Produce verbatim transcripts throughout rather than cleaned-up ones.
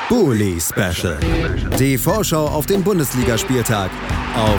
Bully Special. Die Vorschau auf den Bundesligaspieltag auf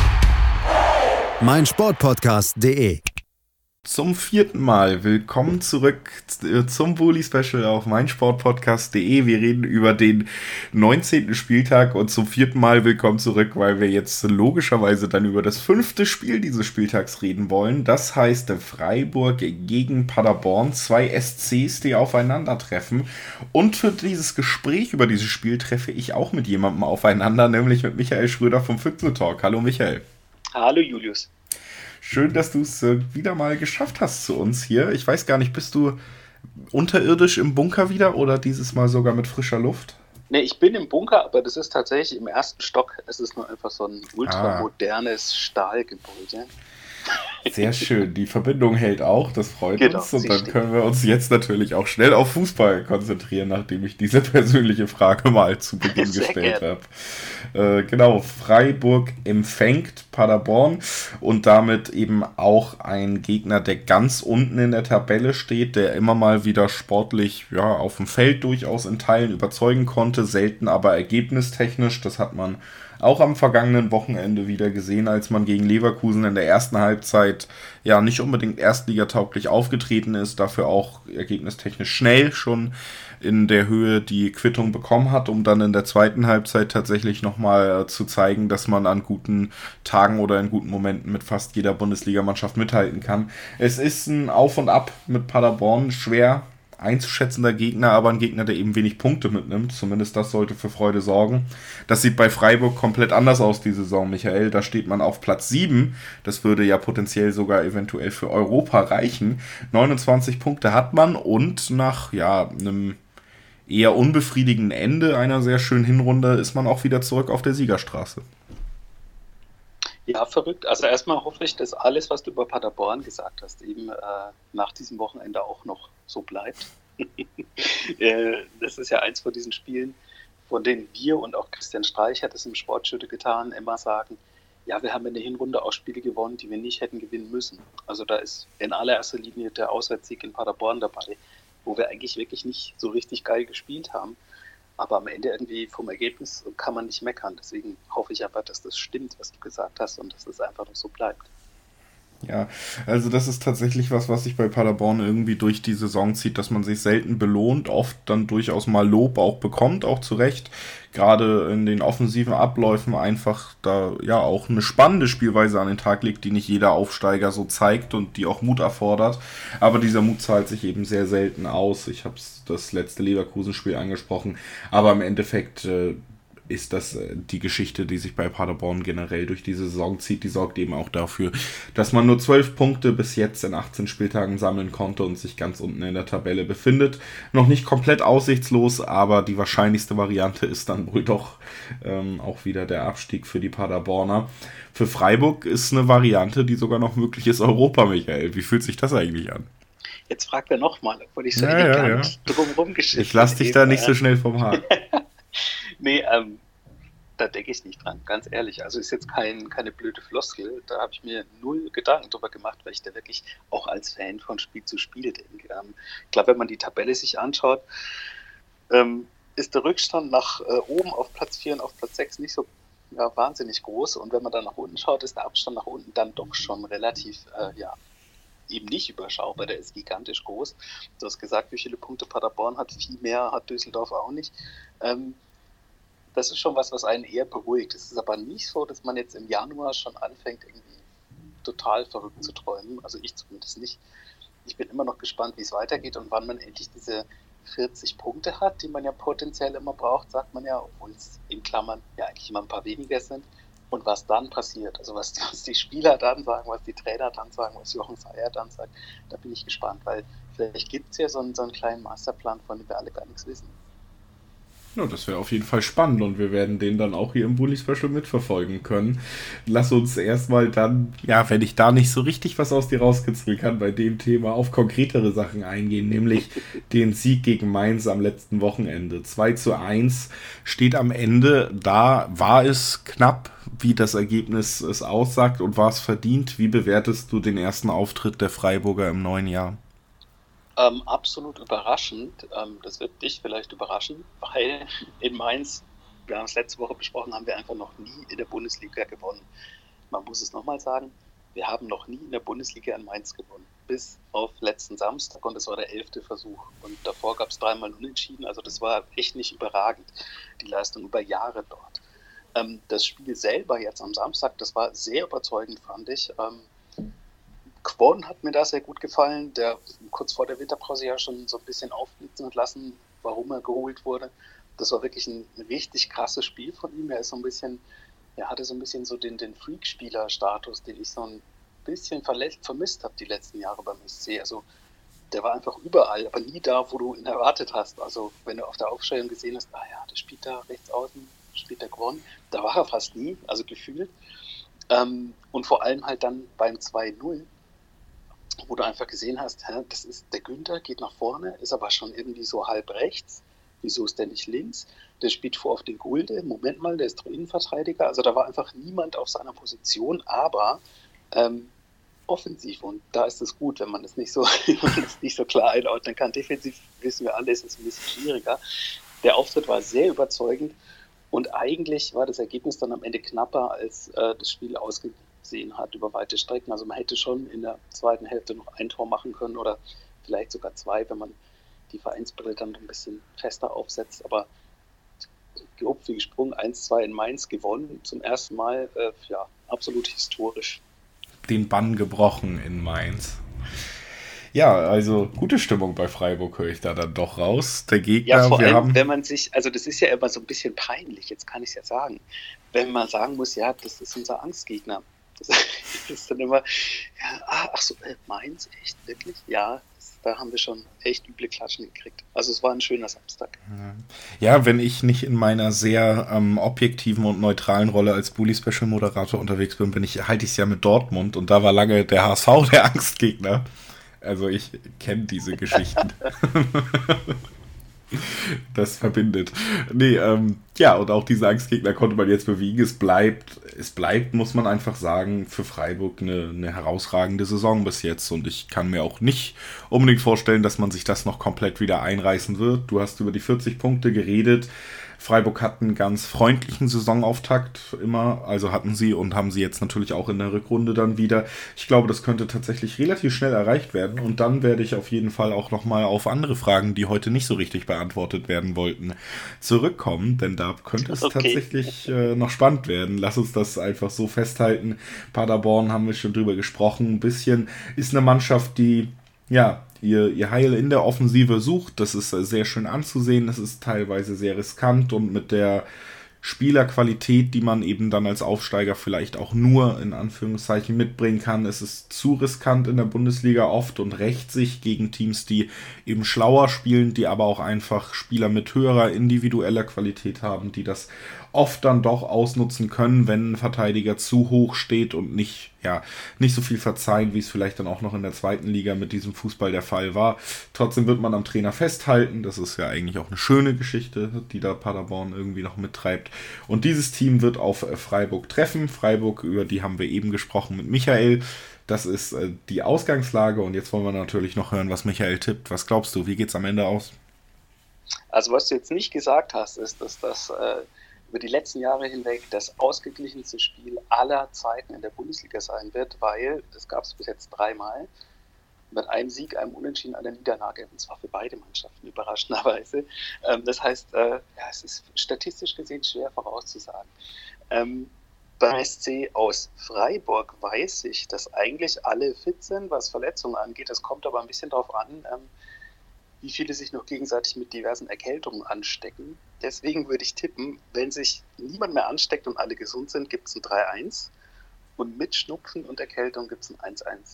meinsportpodcast punkt de. Zum vierten Mal willkommen zurück zum Bully Special auf meinsportpodcast punkt de. Wir reden über den neunzehnten Spieltag und zum vierten Mal willkommen zurück, weil wir jetzt logischerweise dann über das fünfte Spiel dieses Spieltags reden wollen. Das heißt Freiburg gegen Paderborn, zwei S Cs, die aufeinandertreffen. Und für dieses Gespräch über dieses Spiel treffe ich auch mit jemandem aufeinander, nämlich mit Michael Schröder vom Füchse Talk. Hallo Michael. Hallo Julius. Schön, dass du es äh, wieder mal geschafft hast zu uns hier. Ich weiß gar nicht, bist du unterirdisch im Bunker wieder oder dieses Mal sogar mit frischer Luft? Ne, ich bin im Bunker, aber das ist tatsächlich im ersten Stock. Es ist nur einfach so ein ultramodernes ah. Stahlgebäude. Sehr schön, die Verbindung hält auch, das freut genau, uns. Und dann können wir uns jetzt natürlich auch schnell auf Fußball konzentrieren, nachdem ich diese persönliche Frage mal zu Beginn Sehr gestellt habe. Äh, genau, Freiburg empfängt Paderborn und damit eben auch ein Gegner, der ganz unten in der Tabelle steht, der immer mal wieder sportlich ja, auf dem Feld durchaus in Teilen überzeugen konnte, selten aber ergebnistechnisch. Das hat man auch am vergangenen Wochenende wieder gesehen, als man gegen Leverkusen in der ersten Halbzeit ja nicht unbedingt erstligatauglich aufgetreten ist, dafür auch ergebnistechnisch schnell schon in der Höhe die Quittung bekommen hat, um dann in der zweiten Halbzeit tatsächlich nochmal zu zeigen, dass man an guten Tagen oder in guten Momenten mit fast jeder Bundesligamannschaft mithalten kann. Es ist ein Auf und Ab mit Paderborn, schwer einzuschätzender Gegner, aber ein Gegner, der eben wenig Punkte mitnimmt. Zumindest das sollte für Freude sorgen. Das sieht bei Freiburg komplett anders aus, die Saison, Michael. Da steht man auf Platz sieben. Das würde ja potenziell sogar eventuell für Europa reichen. neunundzwanzig Punkte hat man und nach ja einem eher unbefriedigenden Ende einer sehr schönen Hinrunde ist man auch wieder zurück auf der Siegerstraße. Ja, verrückt. Also erstmal hoffe ich, dass alles, was du über Paderborn gesagt hast, eben äh, nach diesem Wochenende auch noch so bleibt. äh, das ist ja eins von diesen Spielen, von denen wir und auch Christian Streich hat es im Sportschütte getan, immer sagen, ja, wir haben in der Hinrunde auch Spiele gewonnen, die wir nicht hätten gewinnen müssen. Also da ist in allererster Linie der Auswärtssieg in Paderborn dabei, wo wir eigentlich wirklich nicht so richtig geil gespielt haben. Aber am Ende irgendwie vom Ergebnis kann man nicht meckern. Deswegen hoffe ich einfach, dass das stimmt, was du gesagt hast und dass das einfach noch so bleibt. Ja, also das ist tatsächlich was, was sich bei Paderborn irgendwie durch die Saison zieht, dass man sich selten belohnt, oft dann durchaus mal Lob auch bekommt, auch zu Recht. Gerade in den offensiven Abläufen einfach da ja auch eine spannende Spielweise an den Tag legt, die nicht jeder Aufsteiger so zeigt und die auch Mut erfordert. Aber dieser Mut zahlt sich eben sehr selten aus. Ich habe das letzte Leverkusen-Spiel angesprochen, aber im Endeffekt äh, ist das die Geschichte, die sich bei Paderborn generell durch die Saison zieht. Die sorgt eben auch dafür, dass man nur zwölf Punkte bis jetzt in achtzehn Spieltagen sammeln konnte und sich ganz unten in der Tabelle befindet. Noch nicht komplett aussichtslos, aber die wahrscheinlichste Variante ist dann wohl doch ähm, auch wieder der Abstieg für die Paderborner. Für Freiburg ist eine Variante, die sogar noch möglich ist, Europa, Michael. Wie fühlt sich das eigentlich an? Jetzt fragt er nochmal, obwohl ich so ja, elegant ja, ja. drumherum geschissen Ich lasse dich da nicht so schnell vom Haar. Nee, ähm, da denke ich nicht dran, ganz ehrlich. Also ist jetzt kein, keine blöde Floskel, da habe ich mir null Gedanken drüber gemacht, weil ich da wirklich auch als Fan von Spiel zu Spiel denke. Ähm, ich glaube, wenn man die Tabelle sich anschaut, ähm, ist der Rückstand nach äh, oben auf Platz vier und auf Platz sechs nicht so ja, wahnsinnig groß. Und wenn man dann nach unten schaut, ist der Abstand nach unten dann doch schon relativ, äh, ja, eben nicht überschaubar, der ist gigantisch groß. Du hast gesagt, wie viele Punkte Paderborn hat, viel mehr hat Düsseldorf auch nicht. Ähm, Das ist schon was, was einen eher beruhigt. Es ist aber nicht so, dass man jetzt im Januar schon anfängt, irgendwie total verrückt zu träumen. Also ich zumindest nicht. Ich bin immer noch gespannt, wie es weitergeht und wann man endlich diese vierzig Punkte hat, die man ja potenziell immer braucht, sagt man ja, obwohl es in Klammern ja eigentlich immer ein paar weniger sind. Und was dann passiert, also was, was die Spieler dann sagen, was die Trainer dann sagen, was Jochen Seyer dann sagt, da bin ich gespannt, weil vielleicht gibt es ja so einen, so einen kleinen Masterplan, von dem wir alle gar nichts wissen. Ja, das wäre auf jeden Fall spannend und wir werden den dann auch hier im Bully Special mitverfolgen können. Lass uns erstmal dann, ja, wenn ich da nicht so richtig was aus dir rauskitzeln kann, bei dem Thema auf konkretere Sachen eingehen, nämlich den Sieg gegen Mainz am letzten Wochenende. zwei zu eins steht am Ende, da war es knapp, wie das Ergebnis es aussagt und war es verdient. Wie bewertest du den ersten Auftritt der Freiburger im neuen Jahr? Ähm, absolut überraschend. Ähm, das wird dich vielleicht überraschen, weil in Mainz, wir haben es letzte Woche besprochen, haben wir einfach noch nie in der Bundesliga gewonnen. Man muss es nochmal sagen, wir haben noch nie in der Bundesliga in Mainz gewonnen. Bis auf letzten Samstag und das war der elfte Versuch. Und davor gab es dreimal Unentschieden, also das war echt nicht überragend, die Leistung über Jahre dort. Ähm, das Spiel selber jetzt am Samstag, das war sehr überzeugend, fand ich. Ähm, Kwon hat mir da sehr gut gefallen, der kurz vor der Winterpause ja schon so ein bisschen aufblitzen hat lassen, warum er geholt wurde. Das war wirklich ein richtig krasses Spiel von ihm. Er ist so ein bisschen, er hatte so ein bisschen so den, den Freak-Spieler-Status, den ich so ein bisschen verletzt, vermisst habe die letzten Jahre beim S C. Also der war einfach überall, aber nie da, wo du ihn erwartet hast. Also wenn du auf der Aufstellung gesehen hast, ah ja, der spielt da rechts außen, spielt der Kwon, da war er fast nie, also gefühlt. Ähm, und vor allem halt dann beim zwei null, wo du einfach gesehen hast, hä, das ist der Günther, geht nach vorne, ist aber schon irgendwie so halb rechts. Wieso ist der nicht links? Der spielt vor auf den Gulde. Moment mal, der ist doch Innenverteidiger. Also da war einfach niemand auf seiner Position, aber ähm, offensiv. Und da ist es gut, wenn man das nicht so, wenn man das nicht so klar einordnen kann. Defensiv wissen wir alle, ist es ein bisschen schwieriger. Der Auftritt war sehr überzeugend und eigentlich war das Ergebnis dann am Ende knapper, als äh, das Spiel ausgesehen hat über weite Strecken. Also man hätte schon in der zweiten Hälfte noch ein Tor machen können oder vielleicht sogar zwei, wenn man die Vereinsbrille dann ein bisschen fester aufsetzt, aber gehupft wie gesprungen, eins zwei in Mainz gewonnen, zum ersten Mal, äh, ja, absolut historisch. Den Bann gebrochen in Mainz. Ja, also gute Stimmung bei Freiburg höre ich da dann doch raus. Der Gegner, ja, vor wir allem, haben... wenn man sich, also das ist ja immer so ein bisschen peinlich, jetzt kann ich es ja sagen, wenn man sagen muss, ja, das ist unser Angstgegner. Das ist dann immer, ja, ach so, äh, Mainz, echt, wirklich? Ja, da haben wir schon echt üble Klatschen gekriegt. Also es war ein schöner Samstag. Ja, wenn ich nicht in meiner sehr ähm, objektiven und neutralen Rolle als Bully-Special-Moderator unterwegs bin, bin ich, halte ich es ja mit Dortmund und da war lange der H S V der Angstgegner. Also ich kenne diese Geschichten. Das verbindet. Nee, ähm, ja, und auch diese Angstgegner konnte man jetzt bewegen. Es bleibt, es bleibt, muss man einfach sagen, für Freiburg eine, eine herausragende Saison bis jetzt. Und ich kann mir auch nicht unbedingt vorstellen, dass man sich das noch komplett wieder einreißen wird. Du hast über die vierzig Punkte geredet. Freiburg hat einen ganz freundlichen Saisonauftakt immer, also hatten sie und haben sie jetzt natürlich auch in der Rückrunde dann wieder. Ich glaube, das könnte tatsächlich relativ schnell erreicht werden und dann werde ich auf jeden Fall auch nochmal auf andere Fragen, die heute nicht so richtig beantwortet werden wollten, zurückkommen, denn da könnte es okay. tatsächlich äh, noch spannend werden. Lass uns das einfach so festhalten. Paderborn haben wir schon drüber gesprochen, ein bisschen ist eine Mannschaft, die ja, ihr, ihr Heil in der Offensive sucht. Das ist sehr schön anzusehen. Das ist teilweise sehr riskant und mit der Spielerqualität, die man eben dann als Aufsteiger vielleicht auch nur in Anführungszeichen mitbringen kann. Es ist zu riskant in der Bundesliga oft und rächt sich gegen Teams, die eben schlauer spielen, die aber auch einfach Spieler mit höherer individueller Qualität haben, die das oft dann doch ausnutzen können, wenn ein Verteidiger zu hoch steht und nicht, ja, nicht so viel verzeihen, wie es vielleicht dann auch noch in der zweiten Liga mit diesem Fußball der Fall war. Trotzdem wird man am Trainer festhalten. Das ist ja eigentlich auch eine schöne Geschichte, die da Paderborn irgendwie noch mittreibt. Und dieses Team wird auf Freiburg treffen. Freiburg, über die haben wir eben gesprochen mit Michael. Das ist äh, die Ausgangslage und jetzt wollen wir natürlich noch hören, was Michael tippt. Was glaubst du, wie geht's am Ende aus? Also was du jetzt nicht gesagt hast, ist, dass das äh, über die letzten Jahre hinweg das ausgeglichenste Spiel aller Zeiten in der Bundesliga sein wird, weil das gab es bis jetzt dreimal mit einem Sieg, einem Unentschieden, einer Niederlage, und zwar für beide Mannschaften überraschenderweise. Ähm, das heißt, äh, ja, es ist statistisch gesehen schwer vorauszusagen. Ähm, beim S C aus Freiburg weiß ich, dass eigentlich alle fit sind, was Verletzungen angeht. Das kommt aber ein bisschen darauf an, ähm, wie viele sich noch gegenseitig mit diversen Erkältungen anstecken. Deswegen würde ich tippen, wenn sich niemand mehr ansteckt und alle gesund sind, gibt es ein drei eins und mit Schnupfen und Erkältung gibt es ein eins eins.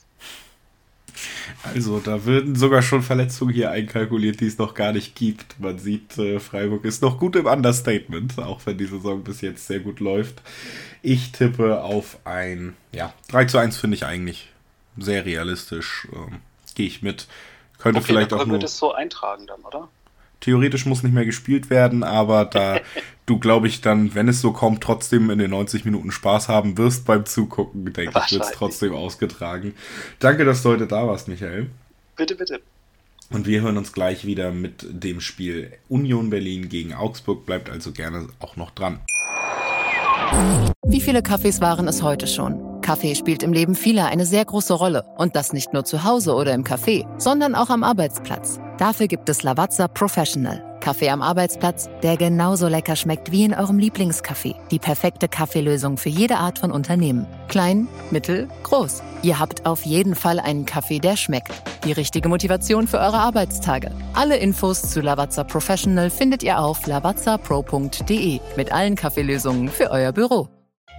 Also, da würden sogar schon Verletzungen hier einkalkuliert, die es noch gar nicht gibt. Man sieht, äh, Freiburg ist noch gut im Understatement, auch wenn die Saison bis jetzt sehr gut läuft. Ich tippe auf ein, ja, drei zu eins finde ich eigentlich sehr realistisch. Ähm, Gehe ich mit. Könnte okay, vielleicht dann auch nur... wir das so eintragen dann, oder? Theoretisch muss nicht mehr gespielt werden, aber da du, glaube ich, dann, wenn es so kommt, trotzdem in den neunzig Minuten Spaß haben wirst beim Zugucken, denke ich, wird es trotzdem ausgetragen. Danke, dass du heute da warst, Michael. Bitte, bitte. Und wir hören uns gleich wieder mit dem Spiel Union Berlin gegen Augsburg. Bleibt also gerne auch noch dran. Wie viele Kaffees waren es heute schon? Kaffee spielt im Leben vieler eine sehr große Rolle. Und das nicht nur zu Hause oder im Café, sondern auch am Arbeitsplatz. Dafür gibt es Lavazza Professional. Kaffee am Arbeitsplatz, der genauso lecker schmeckt wie in eurem Lieblingscafé. Die perfekte Kaffeelösung für jede Art von Unternehmen. Klein, mittel, groß. Ihr habt auf jeden Fall einen Kaffee, der schmeckt. Die richtige Motivation für eure Arbeitstage. Alle Infos zu Lavazza Professional findet ihr auf lavazza pro punkt de mit allen Kaffeelösungen für euer Büro.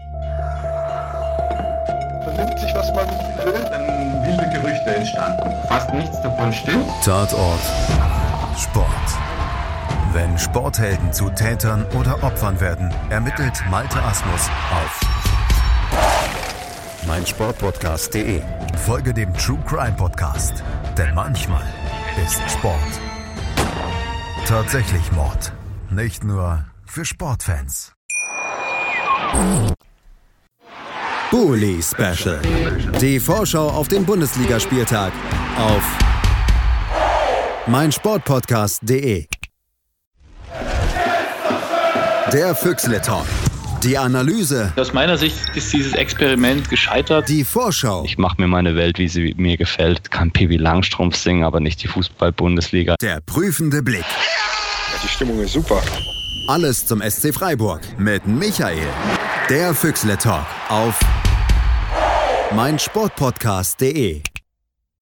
Vernimmt sich, was man will, dann wilde Gerüchte entstanden. Fast nichts davon stimmt. Tatort Sport. Wenn Sporthelden zu Tätern oder Opfern werden, ermittelt Malte Asmus auf meinsportpodcast punkt de. Folge dem True Crime Podcast, denn manchmal ist Sport tatsächlich Mord. Nicht nur für Sportfans. Bully Special. Die Vorschau auf den Bundesligaspieltag auf meinsportpodcast punkt de. Der Füchsle-Talk. Die Analyse. Aus meiner Sicht ist dieses Experiment gescheitert. Die Vorschau. Ich mache mir meine Welt, wie sie mir gefällt. Kann Pippi Langstrumpf singen, aber nicht die Fußball-Bundesliga. Der prüfende Blick. Ja, die Stimmung ist super. Alles zum S C Freiburg mit Michael. Der Füchsle-Talk auf meinsportpodcast punkt de.